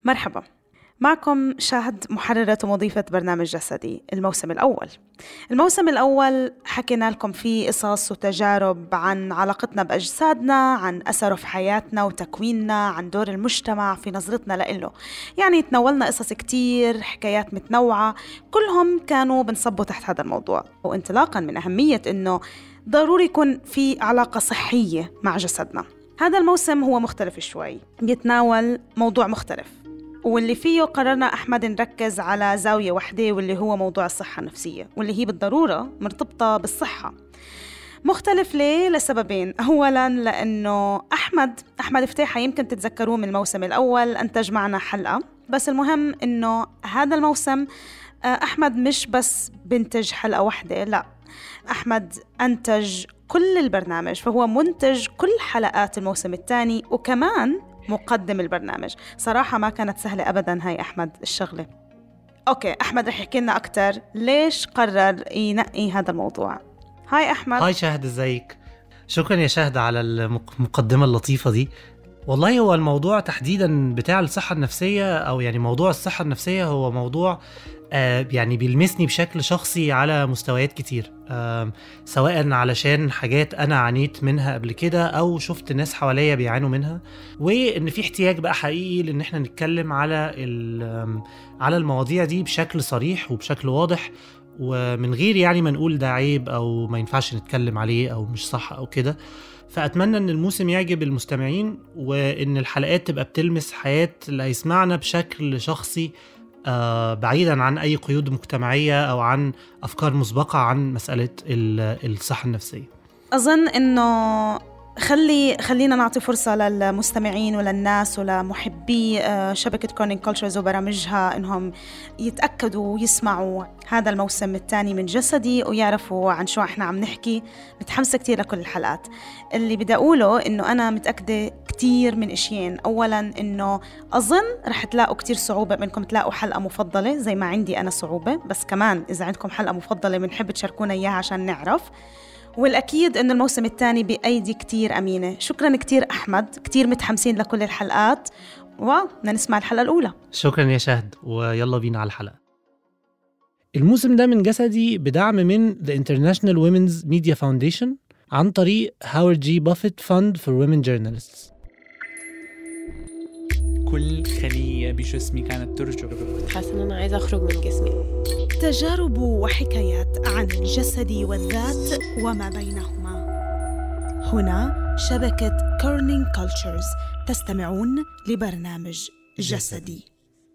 مرحبا، معكم شاهد، محررة ومضيفة برنامج جسدي. الموسم الأول حكينا لكم فيه قصص وتجارب عن علاقتنا بأجسادنا، عن أثره في حياتنا وتكويننا، عن دور المجتمع في نظرتنا لإله. يعني تناولنا قصص كتير، حكايات متنوعة، كلهم كانوا بنصبوا تحت هذا الموضوع، وانطلاقا من أهمية إنه ضروري يكون في علاقة صحية مع جسدنا. هذا الموسم هو مختلف شوي، يتناول موضوع مختلف، واللي فيه قررنا أحمد نركز على زاوية واحدة، واللي هو موضوع الصحة النفسية، واللي هي بالضرورة مرتبطة بالصحة. مختلف ليه؟ لسببين. أولاً لأنه أحمد فتاحة يمكن تتذكروه من الموسم الأول، أنتج معنا حلقة. بس المهم إنه هذا الموسم أحمد مش بس بنتج حلقة واحدة، لا، أحمد أنتج كل البرنامج، فهو منتج كل حلقات الموسم الثاني وكمان مقدم البرنامج. صراحة ما كانت سهلة أبداً هاي أحمد الشغلة. أوكي، أحمد رح يحكي لنا أكتر ليش قرر ينقي هذا الموضوع. هاي أحمد. هاي شاهد، ازيك؟ شكرا يا شاهد على المقدمة اللطيفة دي. والله هو الموضوع تحديدا بتاع الصحة النفسية، أو يعني موضوع الصحة النفسية هو موضوع يعني بيلمسني بشكل شخصي على مستويات كتير، سواء علشان حاجات أنا عانيت منها قبل كده أو شفت ناس حواليا بيعانوا منها، وإن في احتياج بقى حقيقي لأن احنا نتكلم على المواضيع دي بشكل صريح وبشكل واضح، ومن غير يعني ما نقول ده عيب أو ما ينفعش نتكلم عليه أو مش صح أو كده. فأتمنى أن الموسم يعجب المستمعين، وأن الحلقات تبقى بتلمس حياة اللي هيسمعنا بشكل شخصي، بعيدا عن أي قيود مجتمعية أو عن أفكار مسبقة عن مسألة الصحة النفسية. أظن أنه خلينا نعطي فرصة للمستمعين وللناس ولمحبي شبكة كورنينج كولتشرز وبرامجها إنهم يتأكدوا ويسمعوا هذا الموسم الثاني من جسدي ويعرفوا عن شو إحنا عم نحكي. متحمسة كتير لكل الحلقات. اللي بدي أقوله إنه أنا متأكدة كتير من إشيين. أولاً إنه أظن رح تلاقوا كتير صعوبة منكم تلاقوا حلقة مفضلة زي ما عندي أنا صعوبة، بس كمان إذا عندكم حلقة مفضلة بنحب تشاركونا إياها عشان نعرف. والأكيد أن الموسم الثاني بأيدي كتير أمينة. شكراً كتير أحمد، كتير متحمسين لكل الحلقات، ونسمع الحلقة الأولى. شكراً يا شهد، ويلا بينا على الحلقة. الموسم ده من جسدي بدعم من The International Women's Media Foundation عن طريق هاورد جي بافيت Fund for Women Journalists. كل خلية بجسمي كانت ترجف. حاسة إن أنا عايزة أخرج من جسمي. تجارب وحكايات عن الجسد والذات وما بينهما. هنا شبكة كورنينج كولتشرز، تستمعون لبرنامج جسدي.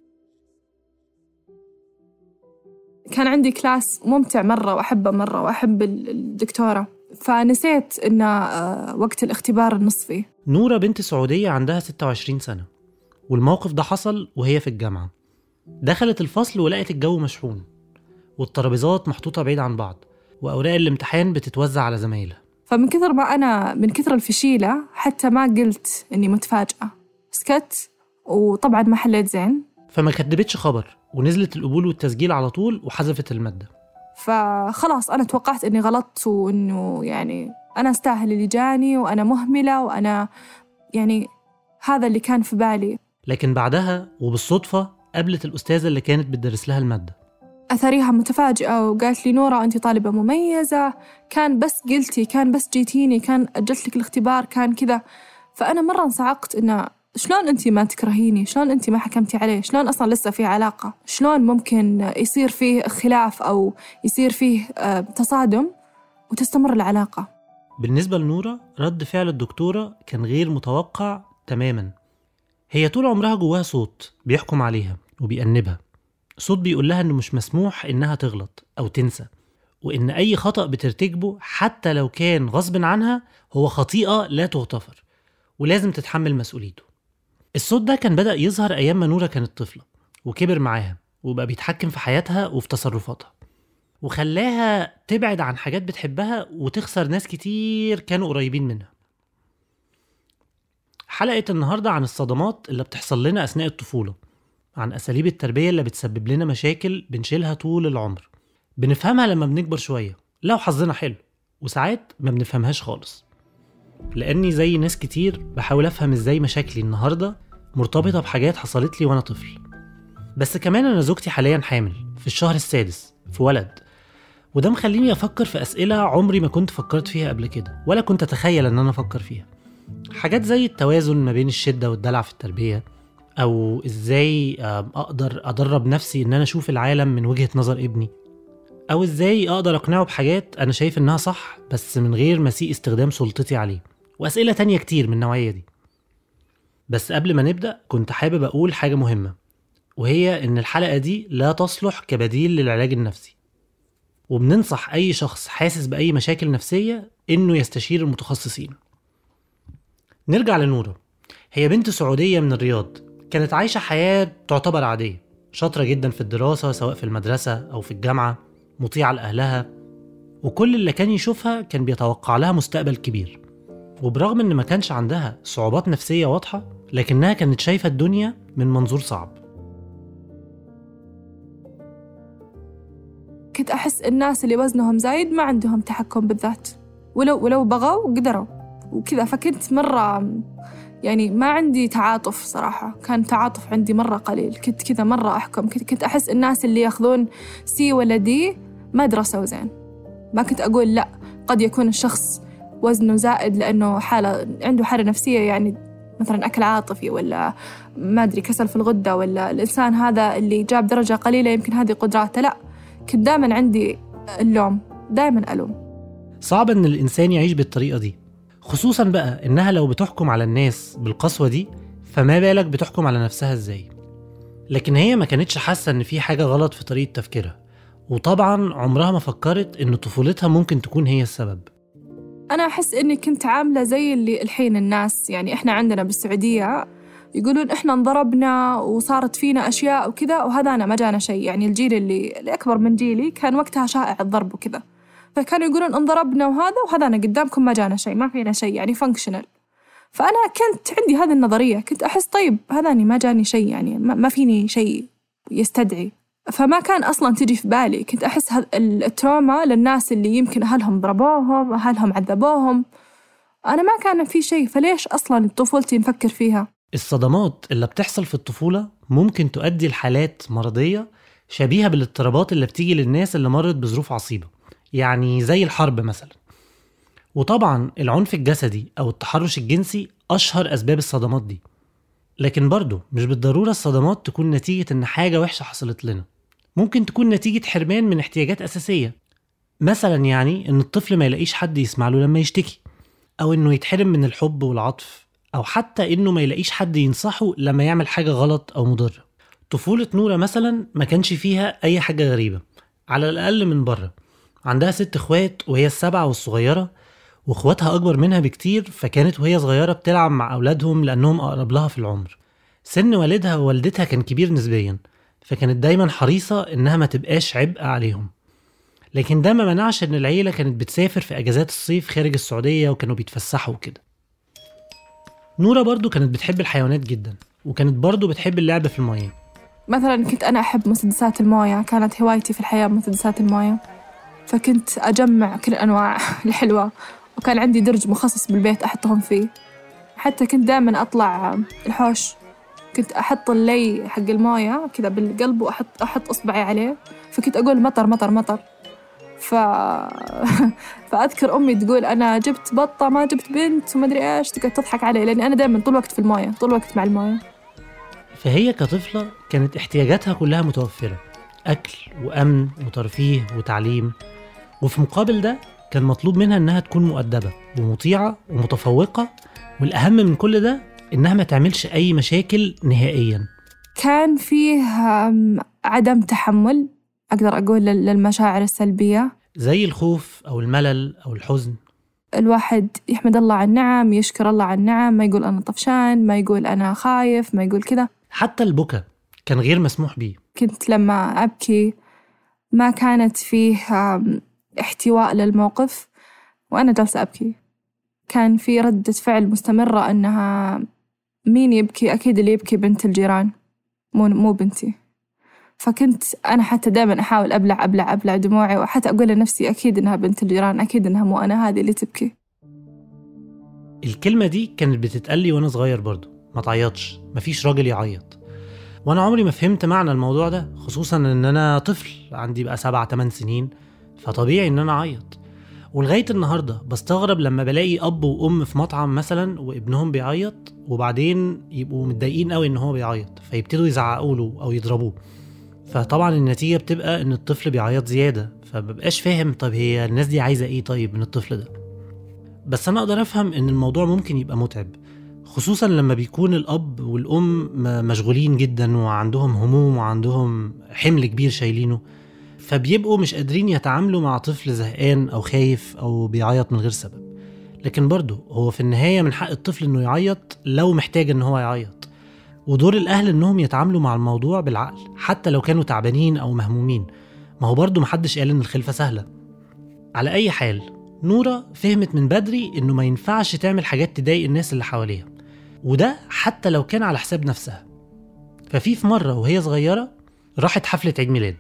كان عندي كلاس ممتع مرة وأحبه مرة وأحب الدكتورة، فنسيت إن وقت الاختبار النصفي. نورة بنت سعودية عندها 26 سنة، والموقف ده حصل وهي في الجامعة. دخلت الفصل ولقت الجو مشحون، والترابيزات محطوطة بعيد عن بعض، وأوراق الامتحان بتتوزع على زمايلها. فمن كثر ما أنا من كثر الفشيلة حتى ما قلت إني متفاجئة، سكت، وطبعاً ما حليت زين. فما كدبتش خبر، ونزلت القبول والتسجيل على طول وحذفت المادة. فخلاص أنا توقعت إني غلطت، وإنه يعني أنا أستاهل اللي جاني، وأنا مهملة، وأنا يعني هذا اللي كان في بالي. لكن بعدها وبالصدفة قابلت الأستاذة اللي كانت بتدرس لها المادة. أثريها متفاجئة وقالت لي: نورة أنت طالبة مميزة، كان بس قلتي، كان بس جيتيني، كان أجلت لك الاختبار، كان كذا. فأنا مرة انصعقت إنه شلون أنت ما تكرهيني؟ شلون أنت ما حكمتي عليه؟ شلون أصلا لسه في علاقة؟ شلون ممكن يصير فيه خلاف أو يصير فيه تصادم وتستمر العلاقة؟ بالنسبة لنورة رد فعل الدكتورة كان غير متوقع تماما. هي طول عمرها جواها صوت بيحكم عليها وبيأنبها، صوت بيقول لها إنه مش مسموح إنها تغلط أو تنسى، وإن أي خطأ بترتكبه حتى لو كان غصب عنها هو خطيئة لا تغتفر ولازم تتحمل مسؤوليته. الصوت ده كان بدأ يظهر أيام ما نورة كانت طفلة، وكبر معاها وبقى بيتحكم في حياتها وفي تصرفاتها، وخلاها تبعد عن حاجات بتحبها وتخسر ناس كتير كانوا قريبين منها. حلقة النهاردة عن الصدمات اللي بتحصل لنا أثناء الطفولة، عن أساليب التربية اللي بتسبب لنا مشاكل بنشيلها طول العمر، بنفهمها لما بنكبر شوية لو حظنا حلو، وساعات ما بنفهمهاش خالص. لأني زي ناس كتير بحاول أفهم إزاي مشاكلي النهاردة مرتبطة بحاجات حصلت لي وأنا طفل. بس كمان أنا زوجتي حاليا حامل في الشهر السادس في ولد، وده مخليني أفكر في أسئلة عمري ما كنت فكرت فيها قبل كده ولا كنت أتخيل أن أنا أفكر فيها. حاجات زي التوازن ما بين الشدة والدلع في التربية، أو إزاي أقدر أدرب نفسي أن أنا أشوف العالم من وجهة نظر ابني، أو إزاي أقدر أقنعه بحاجات أنا شايف إنها صح بس من غير ما أسيء استخدام سلطتي عليه، وأسئلة تانية كتير من النوعية دي. بس قبل ما نبدأ كنت حابب أقول حاجة مهمة، وهي إن الحلقة دي لا تصلح كبديل للعلاج النفسي، وبننصح أي شخص حاسس بأي مشاكل نفسية إنه يستشير المتخصصين. نرجع لنورة. هي بنت سعودية من الرياض، كانت عايشة حياة تعتبر عادية، شاطرة جدا في الدراسة سواء في المدرسة أو في الجامعة، مطيعة لأهلها، وكل اللي كان يشوفها كان بيتوقع لها مستقبل كبير. وبرغم إن ما كانش عندها صعوبات نفسية واضحة، لكنها كانت شايفة الدنيا من منظور صعب. كنت أحس الناس اللي وزنهم زايد ما عندهم تحكم بالذات، ولو بغوا قدروا وكذا. فكنت مرة يعني ما عندي تعاطف صراحة، كان تعاطف عندي مرة قليل. كنت كذا مرة أحكم، كنت أحس الناس اللي ياخذون سي ولا دي ما درسوا زين. ما كنت أقول لا، قد يكون الشخص وزنه زائد لأنه عنده حالة نفسية، يعني مثلا أكل عاطفي ولا ما أدري كسل في الغدة، ولا الإنسان هذا اللي جاب درجة قليلة يمكن هذه قدراته. لا، كنت دائما عندي اللوم، دائما ألوم. صعب إن الإنسان يعيش بالطريقة دي، خصوصا بقى إنها لو بتحكم على الناس بالقسوة دي فما بالك بتحكم على نفسها إزاي. لكن هي ما كانتش حاسة إن في حاجة غلط في طريقة تفكيرها، وطبعا عمرها ما فكرت إن طفولتها ممكن تكون هي السبب. أنا أحس إني كنت عاملة زي اللي الحين الناس، يعني إحنا عندنا بالسعودية يقولون إحنا انضربنا وصارت فينا أشياء وكذا، وهذا أنا ما جانا شيء. يعني الجيل اللي أكبر من جيلي كان وقتها شائع الضرب وكذا، فكانوا يقولون انضربنا وهذا أنا قدامكم ما جانا شيء، ما فينا شيء، يعني فانكشنال. فأنا كنت عندي هذه النظرية، كنت أحس طيب هذا أنا ما جاني شيء، يعني ما فيني شيء يستدعي. فما كان أصلاً تجي في بالي. كنت أحس التروما للناس اللي يمكن أهلهم ضربوهم، أهلهم عذبوهم، أنا ما كان في شيء، فليش أصلاً طفولتي نفكر فيها؟ الصدمات اللي بتحصل في الطفولة ممكن تؤدي لحالات مرضية شبيهة بالاضطرابات اللي بتيجي للناس اللي مرت بظروف عصيبة، يعني زي الحرب مثلا. وطبعا العنف الجسدي أو التحرش الجنسي أشهر أسباب الصدمات دي. لكن برضو مش بالضرورة الصدمات تكون نتيجة إن حاجة وحشة حصلت لنا، ممكن تكون نتيجة حرمان من احتياجات أساسية. مثلا يعني إن الطفل ما يلاقيش حد يسمع له لما يشتكي، أو إنه يتحرم من الحب والعطف، أو حتى إنه ما يلاقيش حد ينصحه لما يعمل حاجة غلط أو مضرة. طفولة نورة مثلا ما كانش فيها أي حاجة غريبة، على الأقل من بره. عندها 6 اخوات وهي السابعة والصغيرة، واخواتها أكبر منها بكتير، فكانت وهي صغيرة بتلعب مع أولادهم لأنهم أقرب لها في العمر. سن والدها ووالدتها كان كبير نسبيا، فكانت دايما حريصة إنها ما تبقاش عبء عليهم. لكن ده ما منعش إن العيلة كانت بتسافر في أجازات الصيف خارج السعودية وكانوا بيتفسحوا كده. نورة برضو كانت بتحب الحيوانات جدا، وكانت برضو بتحب اللعب في المياه. مثلا كنت أنا أحب مسدسات الموية، كانت هوايتي في الحياة مسدسات الموية، فكنت أجمع كل أنواع الحلوة، وكان عندي درج مخصص بالبيت أحطهم فيه. حتى كنت دائما أطلع الحوش، كنت أحط اللي حق الموية كذا بالقلب وأحط إصبعي عليه، فكنت أقول مطر مطر مطر. فأذكر أمي تقول أنا جبت بطة ما جبت بنت وما أدري إيش، تقعد تضحك علي لأني أنا دائما طول الوقت في الموية، طول الوقت مع الموية. فهي كطفلة كانت احتياجاتها كلها متوفرة، أكل وأمن وترفيه وتعليم، وفي مقابل ده كان مطلوب منها إنها تكون مؤدبة ومطيعة ومتفوقة، والأهم من كل ده إنها ما تعملش أي مشاكل نهائياً. كان فيه عدم تحمل، أقدر أقول، للمشاعر السلبية زي الخوف أو الملل أو الحزن. الواحد يحمد الله على النعم، يشكر الله على النعم، ما يقول أنا طفشان، ما يقول أنا خايف، ما يقول كذا. حتى البكاء كان غير مسموح بيه. كنت لما أبكي ما كانت فيه احتواء للموقف وأنا جالسة أبكي، كان في ردة فعل مستمرة أنها مين يبكي؟ أكيد اللي يبكي بنت الجيران، مو بنتي. فكنت أنا حتى دائما أحاول أبلع دموعي، وحتى أقول لنفسي أكيد إنها بنت الجيران، أكيد إنها مو أنا هذه اللي تبكي. الكلمة دي كانت بتتقلي وأنا صغير برضو، ما تعيطش، مفيش راجل يعيط. وانا عمري ما فهمت معنى الموضوع ده، خصوصا ان انا طفل عندي بقى 7-8 سنين، فطبيعي ان انا اعيط. ولغاية النهاردة بستغرب لما بلاقي اب وام في مطعم مثلا وابنهم بيعيط، وبعدين يبقوا متضايقين قوي ان هو بيعيط فيبتدوا يزعقوا له او يضربوه. فطبعا النتيجة بتبقى ان الطفل بيعيط زيادة، فمبقاش فاهم طب هي الناس دي عايزة ايه طيب من الطفل ده. بس انا اقدر افهم ان الموضوع ممكن يبقى متعب، خصوصا لما بيكون الاب والام مشغولين جدا وعندهم هموم وعندهم حمل كبير شايلينه، فبيبقوا مش قادرين يتعاملوا مع طفل زهقان او خايف او بيعيط من غير سبب. لكن برضه هو في النهاية من حق الطفل انه يعيط لو محتاج ان هو يعيط، ودور الاهل انهم يتعاملوا مع الموضوع بالعقل حتى لو كانوا تعبانين او مهمومين. ما هو برضه محدش قال ان الخلفة سهلة. على اي حال، نورة فهمت من بدري انه ما ينفعش تعمل حاجات تضايق الناس اللي حواليها، وده حتى لو كان على حساب نفسها. ففي مرة وهي صغيرة راحت حفلة عيد ميلاد،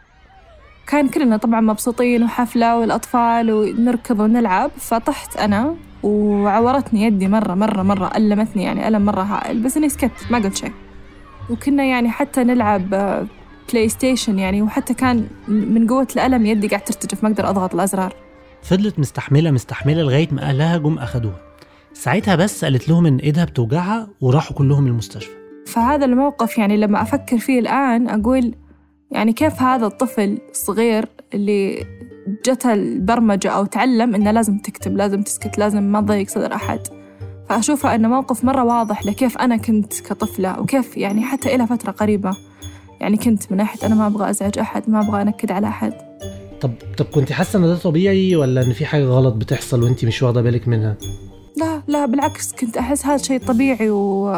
كان كلنا طبعا مبسوطين وحفلة والأطفال ونركض ونلعب، فطحت أنا وعورتني يدي مرة ألمتني، يعني ألم مرة هائل، بس إني سكت ما قلت شيء. وكنا يعني حتى نلعب بلاي ستيشن يعني، وحتى كان من قوة الألم يدي قاعد ترتجف، ما أقدر أضغط الأزرار. فضلت مستحملة لغاية ما أهلها جم أخدوها. ساعتها بس قالت لهم إن إيدها بتوجعها وراحوا كلهم المستشفى. فهذا الموقف يعني لما أفكر فيه الآن أقول يعني كيف هذا الطفل الصغير اللي جت البرمجة أو تعلم إنه لازم تكتب، لازم تسكت، لازم ما تضيق صدر أحد. فأشوفها إنه موقف مرة واضح لكيف أنا كنت كطفلة، وكيف يعني حتى إلى فترة قريبة يعني كنت من ناحية أنا ما أبغى أزعج أحد، ما أبغى أنكد على أحد. طب كنت حاسة إن ده طبيعي ولا إن في حاجة غلط بتحصل وإنتي مش واخدة بالك منها؟ لا بالعكس، كنت أحس هذا شيء طبيعي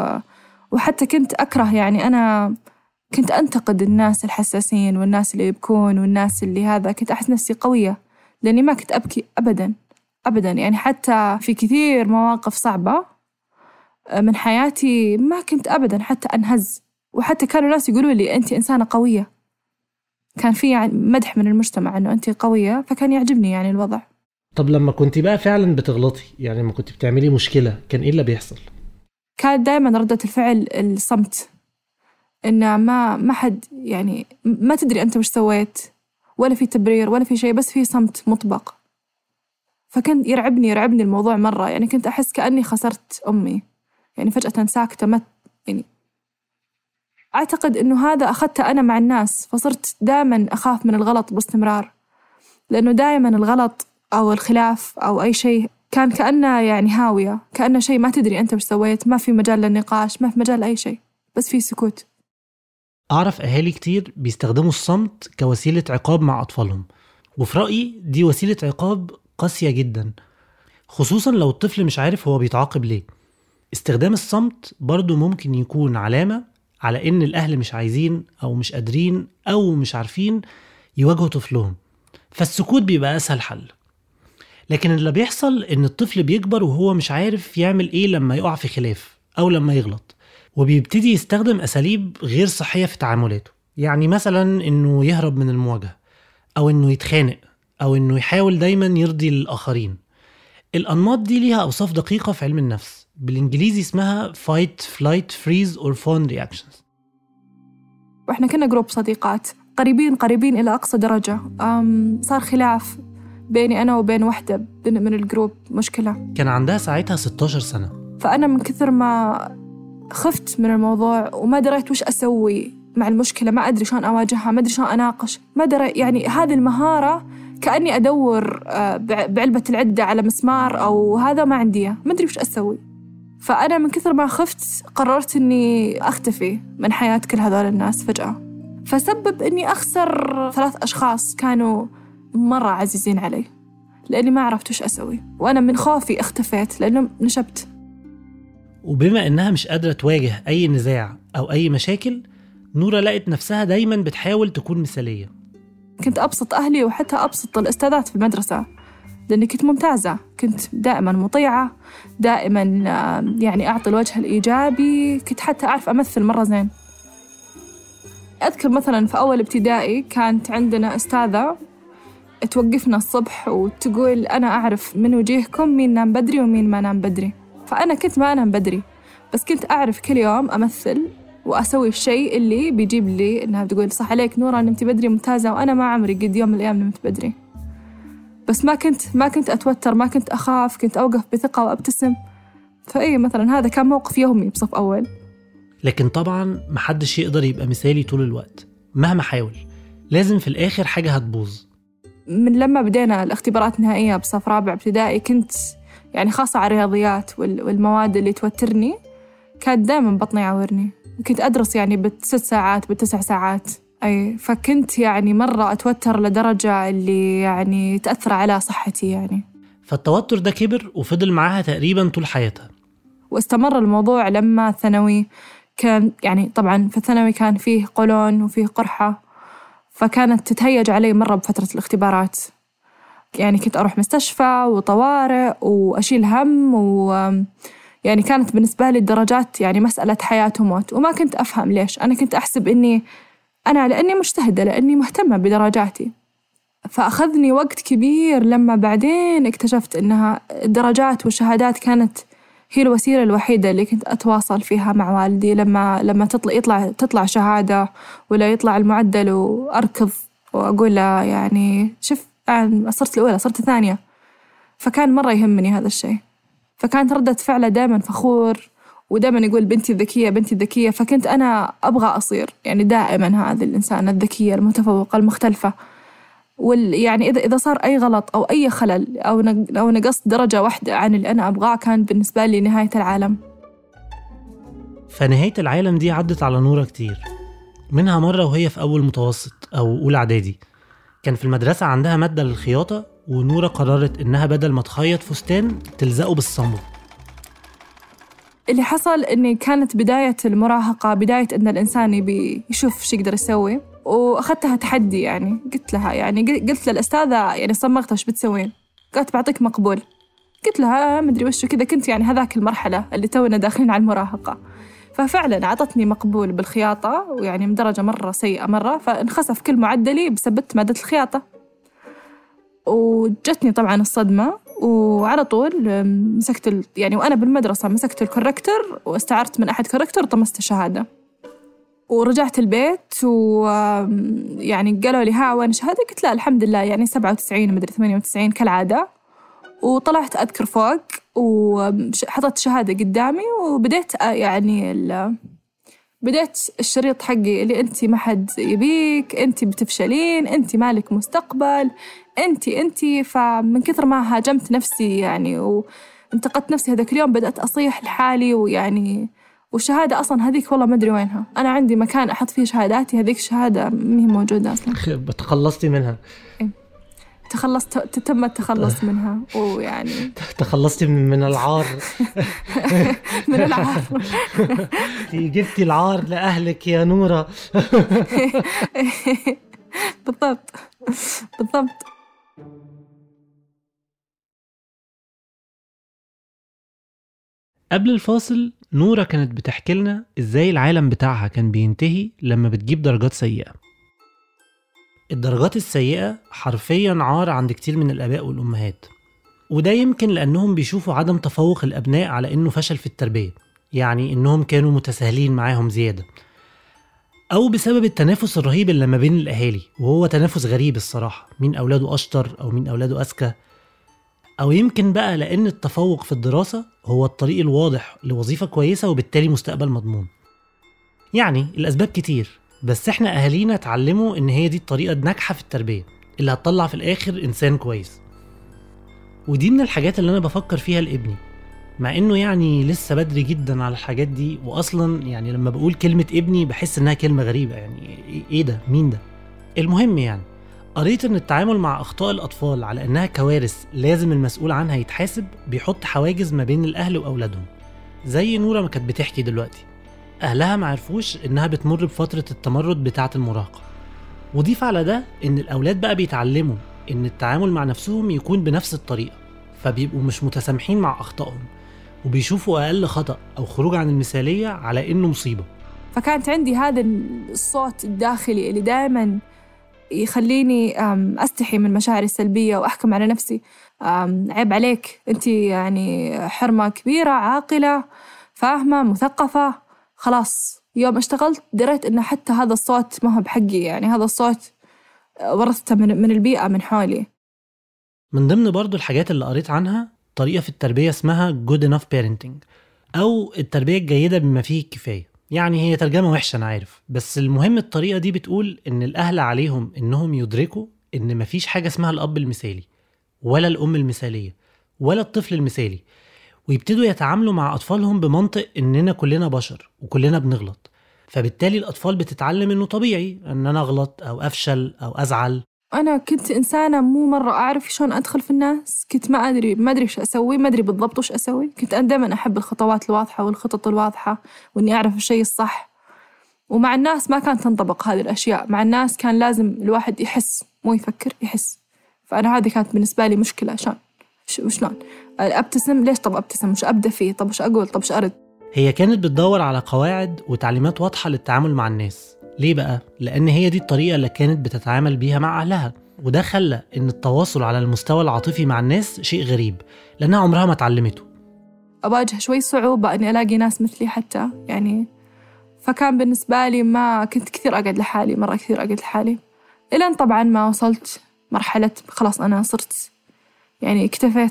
وحتى كنت أكره، يعني أنا كنت أنتقد الناس الحساسين والناس اللي يبكون والناس اللي هذا. كنت أحس نفسي قوية لأني ما كنت أبكي أبدا يعني حتى في كثير مواقف صعبة من حياتي ما كنت أبدا حتى أنهز، وحتى كانوا الناس يقولوا لي أنت إنسانة قوية. كان في يعني مدح من المجتمع أنه أنت قوية، فكان يعجبني يعني الوضع. طب لما كنت بقى فعلا بتغلطي، يعني لما كنت بتعملي مشكلة، كان إيه اللي بيحصل؟ كانت دائما ردة الفعل الصمت، إن ما حد يعني ما تدري أنت وش سويت، ولا في تبرير ولا في شيء، بس في صمت مطبق. فكان يرعبني الموضوع مرة، يعني كنت أحس كأني خسرت أمي، يعني فجأة ساكتة. ما يعني أعتقد إنه هذا أخذته أنا مع الناس، فصرت دائما أخاف من الغلط باستمرار، لأنه دائما الغلط أو الخلاف أو أي شيء كان كأنه يعني هاوية، كأنه شيء ما تدري أنت وش سويت، ما في مجال للنقاش، ما في مجال لأي شيء، بس في سكوت. أعرف أهالي كتير بيستخدموا الصمت كوسيلة عقاب مع أطفالهم، وفي رأيي دي وسيلة عقاب قاسية جدا، خصوصا لو الطفل مش عارف هو بيتعاقب ليه. استخدام الصمت برضو ممكن يكون علامة على إن الأهل مش عايزين أو مش قادرين أو مش عارفين يواجهوا طفلهم، فالسكوت بيبقى أسهل حل. لكن اللي بيحصل إن الطفل بيكبر وهو مش عارف يعمل إيه لما يقع في خلاف أو لما يغلط، وبيبتدي يستخدم أساليب غير صحية في تعاملاته. يعني مثلا إنه يهرب من المواجهة، أو إنه يتخانق، أو إنه يحاول دايما يرضي الآخرين. الأنماط دي ليها أوصاف دقيقة في علم النفس، بالإنجليزي اسمها fight, flight, freeze or fawn reactions. وإحنا كنا جروب صديقات قريبين إلى أقصى درجة. صار خلاف بيني أنا وبين واحدة من الجروب، مشكلة. كان عندها ساعتها 16 سنة. فأنا من كثر ما خفت من الموضوع وما دريت وش أسوي مع المشكلة، ما أدري شلون أواجهها، ما أدري شلون أناقش، ما أدري يعني هذه المهارة كأني أدور بعلبة العدة على مسمار أو هذا، ما عنديها، ما أدري وش أسوي. فأنا من كثر ما خفت قررت أني أختفي من حياة كل هذول الناس فجأة، فسبب أني أخسر 3 أشخاص كانوا مرة عزيزين علي، لأني ما عرفت وش أسوي، وأنا من خوفي اختفيت لأنه نشبت. وبما إنها مش قادرة تواجه أي نزاع أو أي مشاكل، نورة لقت نفسها دايما بتحاول تكون مثالية. كنت أبسط أهلي وحتى أبسط الأستاذات في المدرسة، لأني كنت ممتازة، كنت دائما مطيعة، دائما يعني أعطي الوجه الإيجابي، كنت حتى أعرف أمثل مرة زين. أذكر مثلا في أول ابتدائي كانت عندنا أستاذة توقفنا الصبح وتقول أنا أعرف من وجيهكم مين نام بدري ومين ما نام بدري. فأنا كنت ما أنام بدري، بس كنت أعرف كل يوم أمثل وأسوي الشيء اللي بيجيب لي إنها بتقول صح عليك نورة نمتي بدري ممتازة، وأنا ما عمري قد يوم من الأيام نمت بدري. بس ما كنت أتوتر، ما كنت أخاف، كنت أوقف بثقة وأبتسم. فأي مثلا هذا كان موقف يومي بصف أول. لكن طبعا محدش يقدر يبقى مثالي طول الوقت مهما حاول، لازم في الآخر حاجة هتبوظ. من لما بدينا الاختبارات النهائية بصف رابع ابتدائي كنت يعني خاصة على الرياضيات والمواد اللي توترني كانت دائما بطني يعورني، وكنت أدرس يعني ب6 ساعات ب9 ساعات. أي فكنت يعني مرة أتوتر لدرجة اللي يعني تأثر على صحتي يعني. فالتوتر ده كبر وفضل معاها تقريبا طول حياتها. واستمر الموضوع لما ثانوي كان يعني طبعا في الثانوي كان فيه قولون وفيه قرحة، فكانت تتهيج علي مرة بفترة الاختبارات. يعني كنت أروح مستشفى وطوارئ وأشيل هم، يعني كانت بالنسبة لي الدرجات يعني مسألة حياة وموت، وما كنت أفهم ليش. أنا كنت أحسب لأني مجتهدة، لأني مهتمة بدرجاتي. فأخذني وقت كبير لما بعدين اكتشفت إنها الدرجات والشهادات كانت هي الوسيلة الوحيدة اللي كنت أتواصل فيها مع والدي. لما تطلع شهادة ولا يطلع المعدل وأركض وأقول له يعني شوف أنا صرت الأولى صرت الثانية. فكان مرة يهمني هذا الشيء، فكانت ردة فعله دائما فخور، ودائما يقول بنتي الذكية بنتي الذكية. فكنت أنا أبغى أصير يعني دائما هذه الإنسانة الذكية المتفوقة المختلفة. يعني إذا صار أي غلط أو أي خلل أو نقصت درجة واحدة عن اللي أنا أبغاه كان بالنسبة لي نهاية العالم. فنهاية العالم دي عدت على نورة كتير، منها مرة وهي في أول متوسط أو أولى إعدادي. كان في المدرسة عندها مادة للخياطة، ونورة قررت إنها بدل ما تخيط فستان تلزقه بالصمغ. اللي حصل إني كانت بداية المراهقة، بداية إن الإنسان يشوف شو يقدر يسوي، وأخذتها تحدي. يعني قلت للأستاذة يعني صمغت إيش بتسوين؟ قالت بعطيك مقبول. قلت لها مدري وشو كذا، كنت يعني هذاك المرحلة اللي تونا داخلين على المراهقة. ففعلا عطتني مقبول بالخياطة، ويعني من درجة مرة سيئة مرة، فانخسف كل معدلي بسبب مادة الخياطة. وجتني طبعا الصدمة، وعلى طول مسكت يعني وأنا بالمدرسة مسكت الكوركتور واستعرت من أحد كوركتور طمست الشهادة. ورجعت البيت ويعني قالوا لي ها وين شهادة؟ قلت لا الحمد لله يعني 97 مدري 98 كالعادة. وطلعت أذكر فوق وحطت شهادة قدامي، وبديت يعني بديت الشريط حقي اللي أنتي ما حد يبيك، أنتي بتفشلين، أنتي مالك مستقبل، أنتي. فمن كثر ما هاجمت نفسي يعني وانتقدت نفسي هذاك اليوم بدأت أصيح لحالي. ويعني والشهادة أصلاً هذيك والله ما أدري وينها. أنا عندي مكان أحط فيه شهاداتي، هذيك الشهادة ما هي موجودة أصلاً. تخلصتي منها؟ إيه. تم التخلص منها، ويعني تخلصتي من العار. من العار. جبتي العار لأهلك يا نورة. بالضبط. قبل الفاصل نورة كانت بتحكي لنا إزاي العالم بتاعها كان بينتهي لما بتجيب درجات سيئة. الدرجات السيئة حرفياً عار عند كتير من الآباء والأمهات، وده يمكن لأنهم بيشوفوا عدم تفوق الأبناء على إنه فشل في التربية، يعني إنهم كانوا متساهلين معاهم زيادة، أو بسبب التنافس الرهيب اللي ما بين الأهالي، وهو تنافس غريب الصراحة، مين أولاده أشطر أو مين أولاده أذكى، أو يمكن بقى لأن التفوق في الدراسة هو الطريق الواضح لوظيفة كويسة وبالتالي مستقبل مضمون. يعني الأسباب كتير، بس إحنا أهالينا اتعلموا إن هي دي الطريقة الناجحة في التربية اللي هتطلع في الآخر إنسان كويس. ودي من الحاجات اللي أنا بفكر فيها لابني، مع إنه يعني لسه بدري جدا على الحاجات دي. وأصلا يعني لما بقول كلمة ابني بحس إنها كلمة غريبة، يعني إيه ده؟ مين ده؟ المهم يعني قريت إن التعامل مع أخطاء الأطفال على إنها كوارث لازم المسؤول عنها يتحاسب، بيحط حواجز ما بين الأهل وأولادهم. زي نورة ما كانت بتحكي دلوقتي، أهلها ما عرفوش إنها بتمر بفترة التمرد بتاعة المراهقة. وضيف على ده إن الأولاد بقى بيتعلموا إن التعامل مع نفسهم يكون بنفس الطريقة، فبيبقوا مش متسامحين مع أخطائهم، وبيشوفوا أقل خطأ أو خروج عن المثالية على إنه مصيبة. فكانت عندي هذا الصوت الداخلي اللي دائما يخليني أستحي من مشاعري السلبية وأحكم على نفسي. عيب عليك، أنت يعني حرمة كبيرة عاقلة، فاهمة مثقفة. خلاص يوم اشتغلت دريت إن حتى هذا الصوت ما هو بحقي، يعني هذا الصوت ورثته من البيئة من حولي. من ضمن برضو الحاجات اللي قريت عنها طريقة في التربية اسمها good enough parenting، أو التربية الجيدة بما فيه الكفاية. يعني هي ترجمة وحشة أنا عارف، بس المهم الطريقة دي بتقول إن الأهل عليهم إنهم يدركوا إن مفيش حاجة اسمها الأب المثالي ولا الأم المثالية ولا الطفل المثالي، ويبتدوا يتعاملوا مع أطفالهم بمنطق إننا كلنا بشر وكلنا بنغلط. فبالتالي الأطفال بتتعلم إنه طبيعي إن أنا أغلط أو أفشل أو أزعل. أنا كنت إنسانة مو مرة أعرف شلون أدخل في الناس، كنت ما أدري إيش أسوي، ما أدري بالضبط وش أسوي. كنت أنا دائما أحب الخطوات الواضحة والخطط الواضحة وإني أعرف الشيء الصح. ومع الناس ما كانت تنطبق هذه الأشياء، مع الناس كان لازم الواحد يحس مو يفكر، يحس. فأنا هذه كانت بالنسبة لي مشكلة. شلون أبتسم؟ ليش طب أبتسم؟ وش أبدأ فيه؟ طب وش أقول؟ طب وش أرد؟ هي كانت بتدور على قواعد وتعليمات واضحة للتعامل مع الناس. ليه بقى؟ لأن هي دي الطريقة اللي كانت بتتعامل بيها مع أهلها، وده خلى إن التواصل على المستوى العاطفي مع الناس شيء غريب لأنها عمرها ما تعلمته. أواجه شوي صعوبة إني ألاقي ناس مثلي حتى يعني. فكان بالنسبة لي ما كنت كثير أقعد لحالي، مرة كثير أقعد لحالي، إلين طبعاً ما وصلت مرحلة خلاص أنا صرت يعني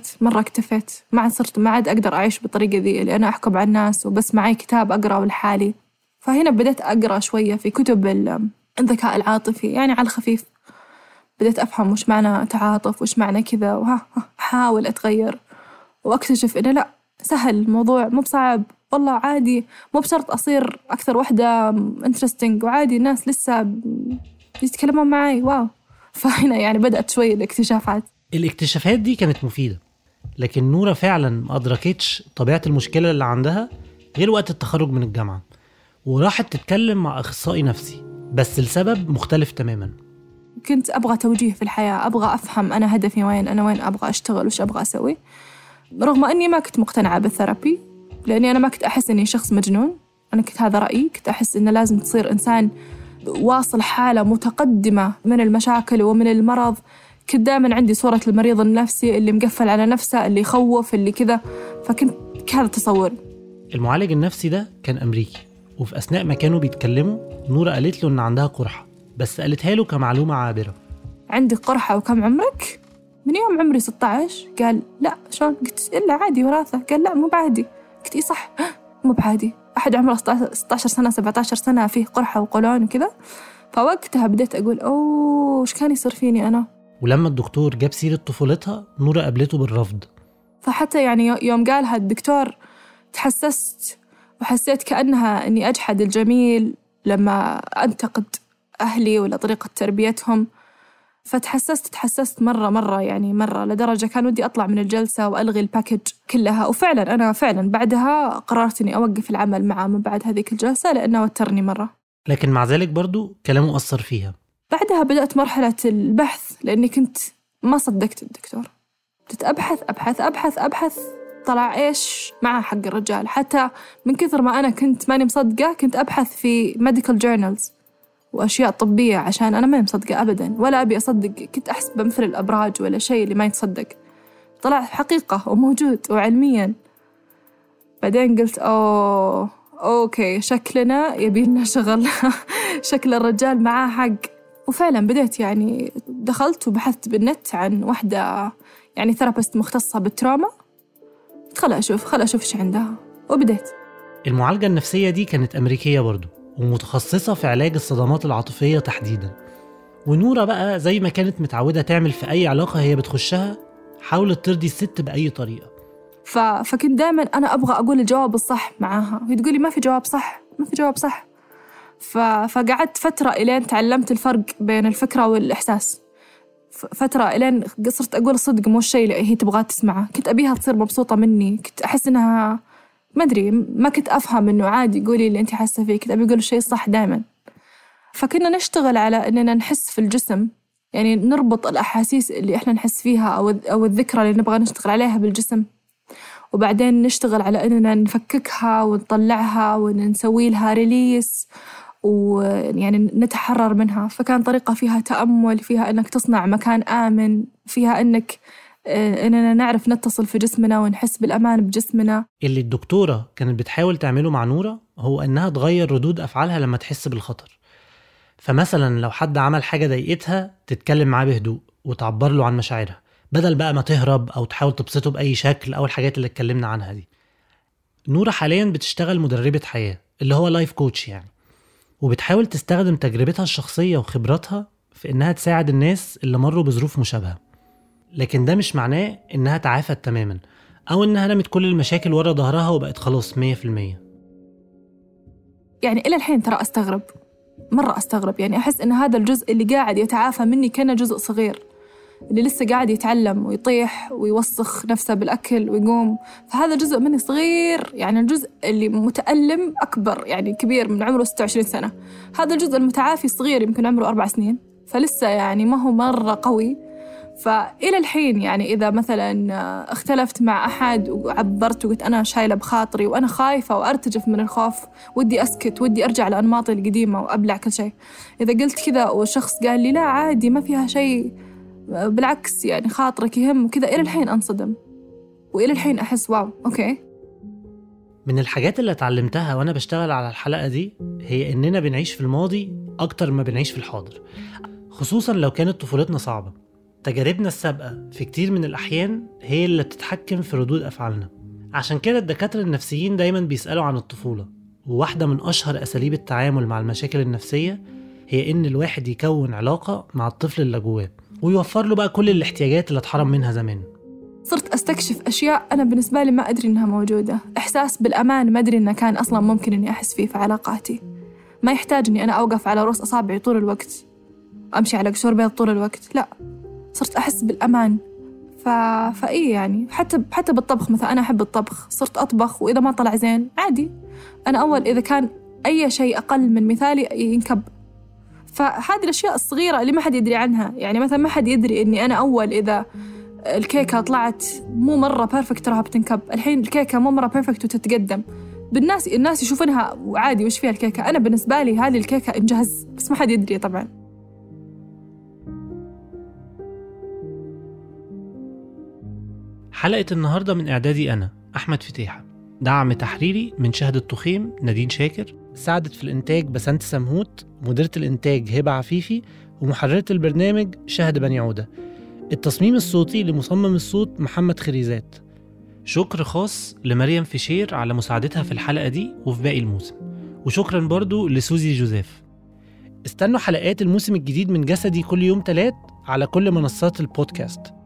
اكتفيت، ما عاد أقدر أعيش بالطريقة ذي اللي أنا أحكم على الناس وبس معي كتاب أقرأه لحالي. فهنا بدأت أقرأ شوية في كتب الذكاء العاطفي، يعني على الخفيف. بدأت أفهم وش معنى تعاطف، وش معنى كذا، أحاول أتغير وأكتشف إنه لا، سهل الموضوع، مو بصعب والله، عادي، مو بشرط أصير أكثر واحدة interesting، وعادي الناس لسه يتكلمون معي. واو. فهنا يعني بدأت شوي الاكتشافات دي كانت مفيدة، لكن نورة فعلا ما أدركتش طبيعة المشكلة اللي عندها غير وقت التخرج من الجامعة، وراحت تتكلم مع أخصائي نفسي بس لسبب مختلف تماما. كنت أبغى توجيه في الحياة، أبغى أفهم أنا هدفي وين، أنا وين أبغى أشتغل، وش أبغى أسوي، رغم أني ما كنت مقتنعة بالثيرابي، لأني أنا ما كنت أحس أني شخص مجنون. أنا كنت هذا رأيي، كنت أحس أنه لازم تصير إنسان واصل حالة متقدمة من المشاكل ومن المرض. كنت دائما عندي صورة المريض النفسي اللي مقفل على نفسه، اللي يخوف، اللي كذا. فكنت هذا تصوري. المعالج النفسي ده كان أمريكي، وفي أثناء ما كانوا بيتكلموا نورة قالت له إن عندها قرحة، بس قالتها له كمعلومة عابرة. عندك قرحة وكم عمرك؟ من يوم عمري 16. قال لا. شلون؟ قلت إلا عادي وراثة. قال لا مو بعادي. قلت إيه صح، مو بعادي، أحد عمره 16 سنة 17 سنة فيه قرحة وقولون وكذا. فوقتها بديت أقول أوه وش كان يصير فيني أنا. ولما الدكتور جاب سيرة طفولتها نورة قابلته بالرفض. فحتى يعني يوم قالها الدكتور تحسست وحسيت كأنها أني أجحد الجميل لما أنتقد أهلي ولا طريقة تربيتهم. فتحسست مرة لدرجة كان ودي أطلع من الجلسة وألغي الباكج كلها. وفعلا أنا بعدها قررت أني أوقف العمل معه من بعد هذيك الجلسة لأنه وترني مرة. لكن مع ذلك برضو كلامه أثر فيها. بعدها بدأت مرحلة البحث، لأني كنت ما صدقت الدكتور. بدأت أبحث طلع إيش معه حق الرجال. حتى من كثر ما أنا كنت ماني مصدقة كنت أبحث في medical journals وأشياء طبية عشان أنا ماني مصدقة أبداً ولا أبي أصدق. كنت أحسبه مثل الأبراج ولا شيء اللي ما يتصدق، طلع حقيقة وموجود وعلمياً. بعدين قلت أوكي شكلنا يبيلنا شغل شكل الرجال معاه حق. وفعلاً بديت يعني دخلت وبحثت بالنت عن واحدة يعني ثيرابيست مختصة بالتراما. خلا أشوف إيش عندها، وبديت. المعالجة النفسية دي كانت أمريكية برضو ومتخصصة في علاج الصدمات العاطفية تحديداً. ونورة بقى زي ما كانت متعودة تعمل في أي علاقة هي بتخشها حاولت ترضي الست بأي طريقة. فكنت دائما أنا أبغى أقول الجواب الصح معاها، وهي تقولي ما في جواب صح. فقعدت فترة إلين تعلمت الفرق بين الفكرة والإحساس. فترة إلين صرت أقول الصدق مو الشيء اللي هي تبغى تسمعه. كنت أبيها تصير مبسوطة مني، كنت أحس إنها ما أدري، ما كنت أفهم إنه عادي قولي اللي أنت حاسة فيه. كنت أبي أقول الشيء الصح دائما. فكنا نشتغل على إننا نحس في الجسم، يعني نربط الأحاسيس اللي إحنا نحس فيها أو الذكرى اللي نبغى نشتغل عليها بالجسم، وبعدين نشتغل على إننا نفككها ونطلعها ونسوي لها ريليس ويعني نتحرر منها. فكان طريقة فيها تأمل، فيها إنك تصنع مكان آمن، فيها إنك إننا نعرف نتصل في جسمنا ونحس بالأمان بجسمنا. اللي الدكتورة كانت بتحاول تعمله مع نورة هو أنها تغير ردود أفعالها لما تحس بالخطر. فمثلا لو حد عمل حاجة ضايقتها تتكلم معاه بهدوء وتعبر له عن مشاعرها، بدل بقى ما تهرب أو تحاول تبسطه بأي شكل أو الحاجات اللي اتكلمنا عنها دي. نورة حاليا بتشتغل مدربة حياة، اللي هو لايف كوتش يعني، وبتحاول تستخدم تجربتها الشخصية وخبراتها في إنها تساعد الناس اللي مروا بظروف مشابهة. لكن ده مش معناه إنها تعافت تماما أو إنها رمت كل المشاكل ورا ظهرها وبقت خلاص 100%. يعني إلى الحين ترى أستغرب، مرة أستغرب، يعني أحس إن هذا الجزء اللي قاعد يتعافى مني كأنه جزء صغير، اللي لسه قاعد يتعلم ويطيح ويوسخ نفسه بالأكل ويقوم، فهذا جزء مني صغير. يعني الجزء اللي متألم أكبر، يعني كبير من عمره 26 سنة، هذا الجزء المتعافي صغير يمكن عمره 4 سنين، فلسه يعني ما هو مرة قوي. فإلى الحين يعني إذا مثلا اختلفت مع أحد وعبرت وقلت أنا شايلة بخاطري وأنا خايفة وأرتجف من الخوف، ودي أسكت، ودي أرجع لأنماطي القديمة وأبلع كل شيء، إذا قلت كذا والشخص قال لي لا عادي ما فيها شيء، بالعكس يعني خاطرك يهم وكذا، إلى الحين أنصدم وإلى الحين أحس واو أوكي. من الحاجات اللي اتعلمتها وأنا بشتغل على الحلقة دي هي إننا بنعيش في الماضي أكتر ما بنعيش في الحاضر، خصوصا لو كانت طفولتنا صعبة. تجاربنا السابقة في كتير من الأحيان هي اللي بتتحكم في ردود أفعالنا. عشان كده الدكاترة النفسيين دايما بيسألوا عن الطفولة، وواحدة من أشهر أساليب التعامل مع المشاكل النفسية هي إن الواحد يكون علاقة مع الطفل اللي جواه ويوفر له بقى كل الاحتياجات اللي اتحرم منها زمان. صرت أستكشف أشياء أنا بالنسبة لي ما أدري إنها موجودة، إحساس بالأمان ما أدري إنه كان أصلا ممكن إني أحس فيه في علاقاتي، ما يحتاج إني أنا أوقف على رؤوس أصابعي طول الوقت، أمشي على قشور بيض طول الوقت، لا صرت أحس بالأمان. فإيه يعني حتى بالطبخ مثلا، أنا أحب الطبخ، صرت أطبخ وإذا ما طلع زين عادي، أنا أول إذا كان أي شيء أقل من مثالي ينكب. فهذه الأشياء الصغيرة اللي ما حد يدري عنها، يعني مثلا ما حد يدري إني أنا أول إذا الكيكة طلعت مو مرة بيرفكت راها بتنكب، الحين الكيكة مو مرة بيرفكت وتتقدم الناس يشوفونها وعادي وش فيها الكيكة، أنا بالنسبة لي هذه الكيكة إنجاز، بس ما حد يدري طبعا. حلقة النهاردة من إعدادي أنا أحمد فتيحة، دعم تحريري من شهد التخيم نادين شاكر، ساعدت في الإنتاج بسنت سمهوت، مديرة الإنتاج هبة عفيفي، ومحررة البرنامج شهد بني عودة. التصميم الصوتي لمصمم الصوت محمد خريزات. شكر خاص لمريم فيشير على مساعدتها في الحلقة دي وفي باقي الموسم، وشكرا برضو لسوزي جوزيف. استنوا حلقات الموسم الجديد من جسدي كل يوم 3 على كل منصات البودكاست.